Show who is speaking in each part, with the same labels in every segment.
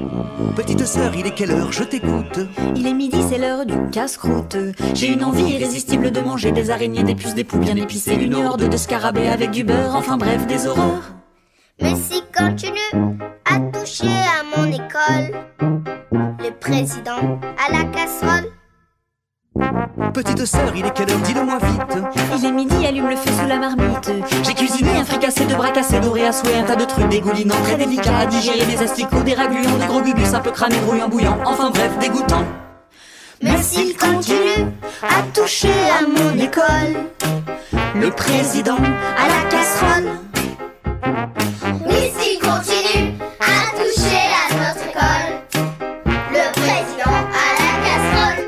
Speaker 1: Petite sœur, il est quelle heure? Je t'écoute.
Speaker 2: Il est midi, c'est l'heure du casse-croûte. J'ai une envie irrésistible de manger des araignées, des puces, des poux bien épicées, une horde de scarabées avec du beurre, enfin bref, des horreurs.
Speaker 3: Mais si continue à toucher à mon école, le président à la casserole.
Speaker 1: Petite sœur, il est quelle heure? Dis-le-moi vite.
Speaker 2: Il est midi, allume le feu sous la marmite.
Speaker 1: J'ai cuisiné
Speaker 2: Un fricassé de bras cassés, doré à souhait, un tas de trucs dégoulinants, très délicats à digérer, des asticots, des ragluants, des gros gugus un peu cramés, brouillants, bouillants, enfin bref, dégoûtant.
Speaker 3: Mais s'il continue à toucher à mon école,
Speaker 2: Le président
Speaker 3: à la casserole. Oui, s'il continue à toucher à notre école, le président à la casserole.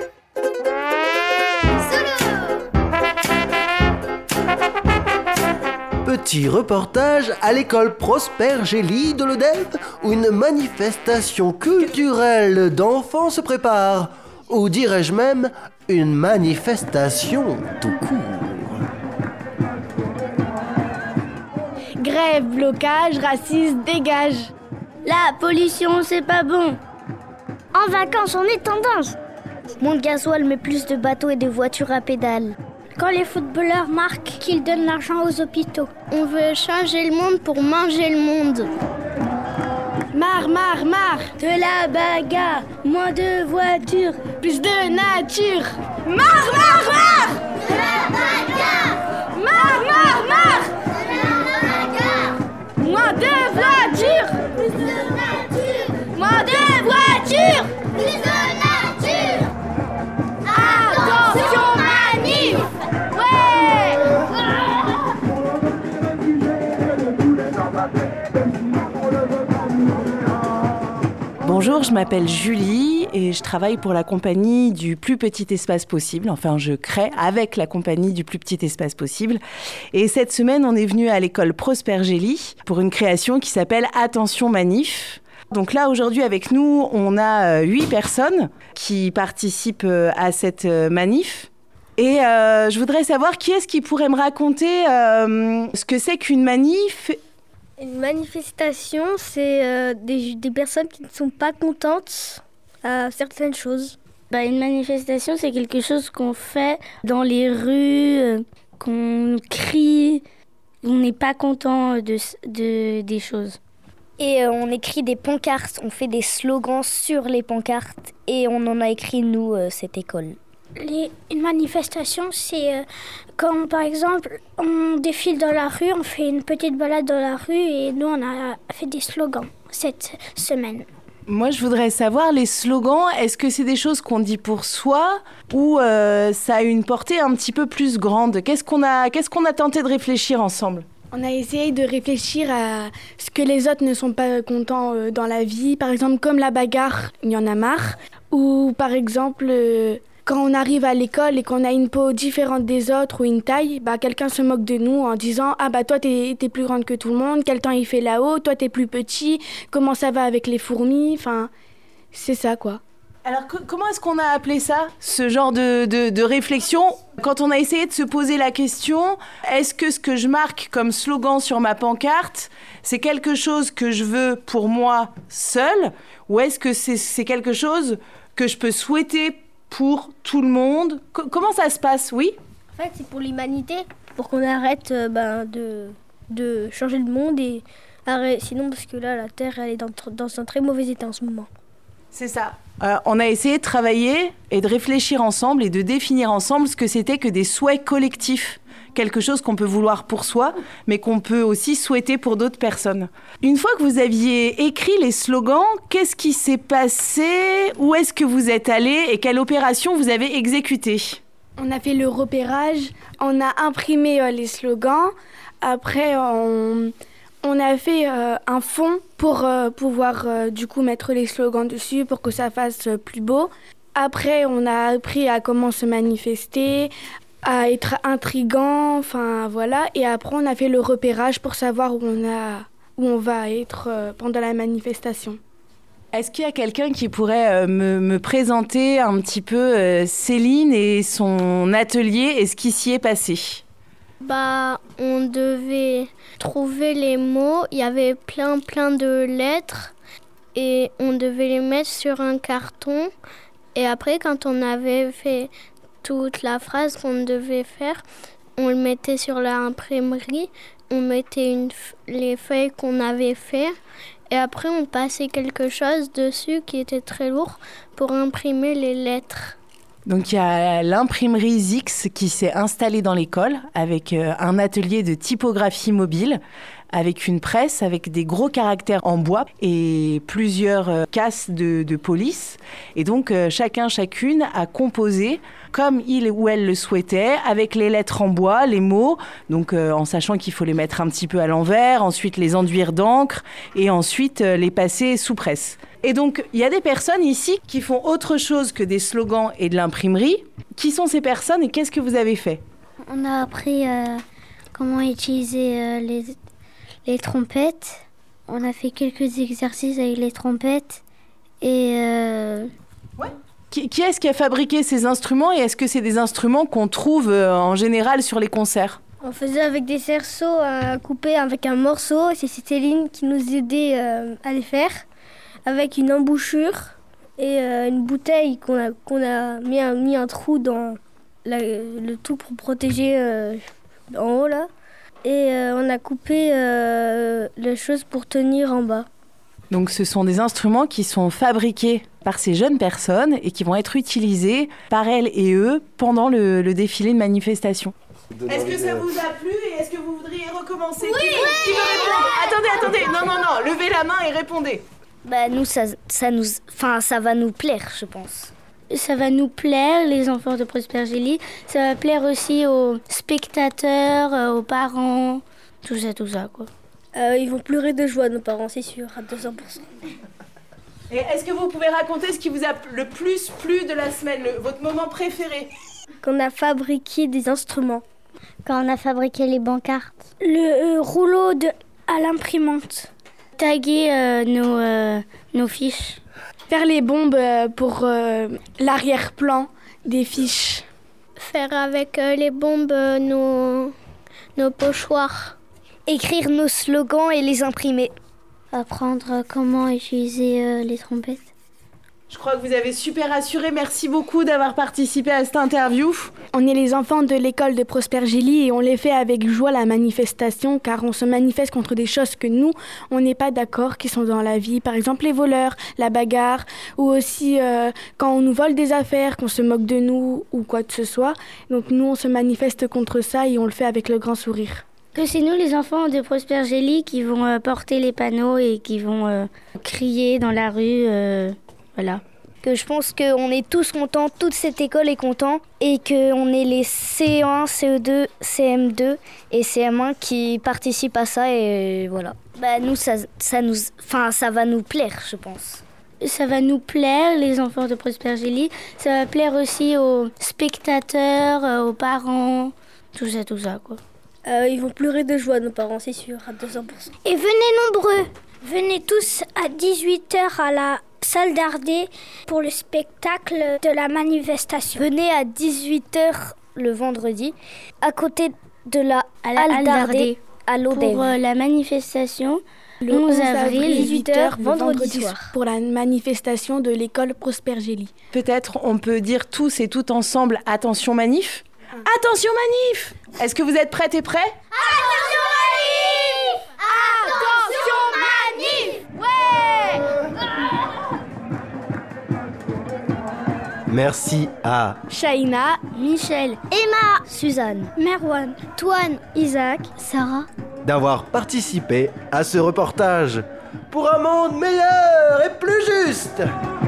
Speaker 3: Solo.
Speaker 4: Petit reportage à l'école Prosper Gély de l'Odep, où une manifestation culturelle d'enfants se prépare. Ou dirais-je même, une manifestation tout court.
Speaker 5: Grève, blocage, racisme, dégage. La pollution, c'est pas bon. En vacances, on est tendance. Moins de gasoil, mais plus de bateaux et de voitures à pédales. Quand les footballeurs marquent, qu'ils donnent l'argent aux hôpitaux. On veut changer le monde pour manger le monde. Marre, marre, marre de la bagarre. Moins de voitures, plus de nature. Marre, marre, marre
Speaker 3: De la bagarre.
Speaker 5: Marre, marre, marre Moins de voitures,
Speaker 3: Plus de nature.
Speaker 5: moins de voitures.
Speaker 3: Plus de nature.
Speaker 5: Attention manif. Ouais.
Speaker 6: Bonjour, je m'appelle Julie et je travaille pour la compagnie du plus petit espace possible. Enfin, je crée avec la compagnie du plus petit espace possible. Et cette semaine, on est venu à l'école Prosper Gély pour une création qui s'appelle Attention Manif. Donc là, aujourd'hui, avec nous, on a 8 personnes qui participent à cette manif. Et je voudrais savoir qui est-ce qui pourrait me raconter ce que c'est qu'une manif.
Speaker 5: Une manifestation, c'est des personnes qui ne sont pas contentes à certaines choses. Une manifestation, c'est quelque chose qu'on fait dans les rues, qu'on crie, on n'est pas content des choses. Et on écrit des pancartes, on fait des slogans sur les pancartes et on en a écrit, nous, cette école. Une manifestation, c'est quand, par exemple, on défile dans la rue, on fait une petite balade dans la rue et nous, on a fait des slogans cette semaine.
Speaker 6: Moi, je voudrais savoir, les slogans, est-ce que c'est des choses qu'on dit pour soi ou ça a une portée un petit peu plus grande? Qu'est-ce qu'on a tenté de réfléchir ensemble?
Speaker 7: On a essayé de réfléchir à ce que les autres ne sont pas contents dans la vie. Par exemple, comme la bagarre, il y en a marre. Ou par exemple, quand on arrive à l'école et qu'on a une peau différente des autres ou une taille, quelqu'un se moque de nous en disant « Ah toi t'es plus grande que tout le monde, quel temps il fait là-haut, toi t'es plus petit, comment ça va avec les fourmis ?» Enfin, c'est ça quoi.
Speaker 6: Alors, comment est-ce qu'on a appelé ça, ce genre de réflexion? Quand on a essayé de se poser la question, est-ce que ce que je marque comme slogan sur ma pancarte, c'est quelque chose que je veux pour moi seule, ou est-ce que c'est quelque chose que je peux souhaiter pour tout le monde? Comment ça se passe, oui?
Speaker 5: En fait, c'est pour l'humanité, pour qu'on arrête de changer le monde et sinon parce que là, la Terre, elle est dans un très mauvais état en ce moment.
Speaker 6: C'est ça. On a essayé de travailler et de réfléchir ensemble et de définir ensemble ce que c'était que des souhaits collectifs. Quelque chose qu'on peut vouloir pour soi, mais qu'on peut aussi souhaiter pour d'autres personnes. Une fois que vous aviez écrit les slogans, qu'est-ce qui s'est passé? Où est-ce que vous êtes allés et quelle opération vous avez exécutée?
Speaker 7: On a fait le repérage, on a imprimé les slogans. Après, on a fait un fond pour pouvoir du coup mettre les slogans dessus pour que ça fasse plus beau. Après, on a appris à comment se manifester, à être intriguant, enfin voilà. Et après, on a fait le repérage pour savoir où on va être pendant la manifestation.
Speaker 6: Est-ce qu'il y a quelqu'un qui pourrait me présenter un petit peu Céline et son atelier et ce qui s'y est passé?
Speaker 5: On devait trouver les mots, il y avait plein de lettres et on devait les mettre sur un carton. Et après, quand on avait fait toute la phrase qu'on devait faire, on le mettait sur l'imprimerie, on mettait les feuilles qu'on avait fait et après on passait quelque chose dessus qui était très lourd pour imprimer les lettres.
Speaker 6: Donc il y a l'imprimerie Zix qui s'est installée dans l'école avec un atelier de typographie mobile, avec une presse, avec des gros caractères en bois et plusieurs casses de police. Et donc chacune a composé comme il ou elle le souhaitait, avec les lettres en bois, les mots, donc en sachant qu'il faut les mettre un petit peu à l'envers, ensuite les enduire d'encre et ensuite les passer sous presse. Et donc, il y a des personnes ici qui font autre chose que des slogans et de l'imprimerie. Qui sont ces personnes et qu'est-ce que vous avez fait ?
Speaker 5: On a appris comment utiliser les trompettes. On a fait quelques exercices avec les trompettes. Et
Speaker 6: Ouais. Qui est-ce qui a fabriqué ces instruments et est-ce que c'est des instruments qu'on trouve en général sur les concerts ?
Speaker 5: On faisait avec des cerceaux à couper avec un morceau. C'est Céline qui nous aidait à les faire. Avec une embouchure et une bouteille qu'on a mis un trou dans le tout pour protéger en haut là. Et on a coupé les choses pour tenir en bas.
Speaker 6: Donc ce sont des instruments qui sont fabriqués par ces jeunes personnes et qui vont être utilisés par elles et eux pendant le défilé de manifestation. Est-ce que ça vous a plu et est-ce que vous voudriez recommencer ? Oui, qui veut répondre ? Attendez, non, levez la main et répondez.
Speaker 5: Bah nous ça va nous plaire, je pense. Ça va nous plaire, les enfants de Prosper Gély. Ça va plaire aussi aux spectateurs, aux parents, tout ça quoi. Ils vont pleurer de joie, nos parents, c'est sûr, à 200%.
Speaker 6: Et est-ce que vous pouvez raconter ce qui vous a le plus plu de la semaine, votre moment préféré ?
Speaker 5: Qu'on a fabriqué des instruments.
Speaker 8: Quand on a fabriqué les bancartes.
Speaker 5: Le rouleau à l'imprimante. Taguer nos fiches.
Speaker 7: Faire les bombes pour l'arrière-plan des fiches.
Speaker 5: Faire avec les bombes nos pochoirs.
Speaker 8: Écrire nos slogans et les imprimer. Apprendre comment utiliser les trompettes.
Speaker 6: Je crois que vous avez super assuré. Merci beaucoup d'avoir participé à cette interview.
Speaker 7: On est les enfants de l'école de Prosper Gély et on les fait avec joie la manifestation car on se manifeste contre des choses que nous, on n'est pas d'accord, qui sont dans la vie. Par exemple les voleurs, la bagarre ou aussi quand on nous vole des affaires, qu'on se moque de nous ou quoi que ce soit. Donc nous, on se manifeste contre ça et on le fait avec le grand sourire.
Speaker 8: Que c'est nous les enfants de Prosper Gély qui vont porter les panneaux et qui vont crier dans la rue. Voilà. Que je pense qu'on est tous contents, toute cette école est contente et qu'on est les CE1, CE2, CM2 et CM1 qui participent à ça et voilà. Bah nous ça va nous plaire, je pense. Ça va nous plaire, les enfants de Prosper Gély. Ça va plaire aussi aux spectateurs, aux parents, tout ça quoi.
Speaker 5: Ils vont pleurer de joie, nos parents, c'est sûr, à 200%.
Speaker 8: Et venez nombreux. Venez tous à 18h à la salle d'Ardé pour le spectacle de la manifestation.
Speaker 5: Venez à 18h le vendredi, à côté de la halle d'Ardé, à l'Odève.
Speaker 8: Pour la manifestation, le 11 avril, 18h, vendredi soir.
Speaker 7: Pour la manifestation de l'école Prosper Gély.
Speaker 6: Peut-être on peut dire tous et toutes ensemble « Attention manif ». Attention manif ! Est-ce que vous êtes prêtes et prêts ?
Speaker 3: Attention manif ! Attention manif ! Ouais !
Speaker 4: Merci à
Speaker 7: Shaina,
Speaker 8: Michel,
Speaker 5: Emma,
Speaker 8: Suzanne,
Speaker 5: Merwan,
Speaker 8: Toine,
Speaker 5: Isaac,
Speaker 8: Sarah,
Speaker 4: d'avoir participé à ce reportage pour un monde meilleur et plus juste.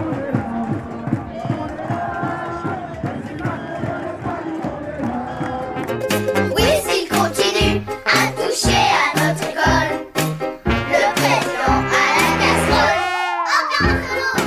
Speaker 3: Oui, s'il continue à toucher à notre école, le président à la casserole. Encore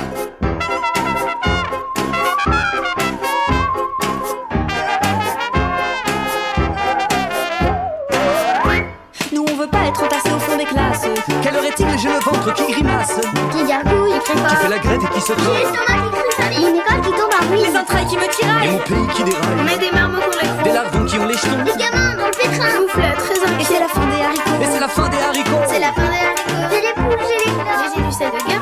Speaker 2: Nous on veut pas être entassés au fond des classes.
Speaker 1: Quelle heure est-il? J'ai le ventre qui grimace,
Speaker 3: qui gargouille,
Speaker 1: qui fait la grève et qui se
Speaker 3: qui
Speaker 1: plaint,
Speaker 3: l'estomac qui cristalline, une école qui tombe en ruine,
Speaker 2: Les entrailles qui me
Speaker 1: et
Speaker 2: tiraillent.
Speaker 1: mon pays qui
Speaker 2: On
Speaker 1: déraille,
Speaker 2: met des marmots pour les
Speaker 1: des lardons qui ont les jetons,
Speaker 3: des gamins dans le pétrin,
Speaker 2: souffles très
Speaker 5: Et c'est la fin des haricots.
Speaker 1: et c'est la fin des haricots.
Speaker 3: c'est la fin des haricots, j'ai les poules, j'ai les fleurs,
Speaker 2: J'ai du sel de gamin.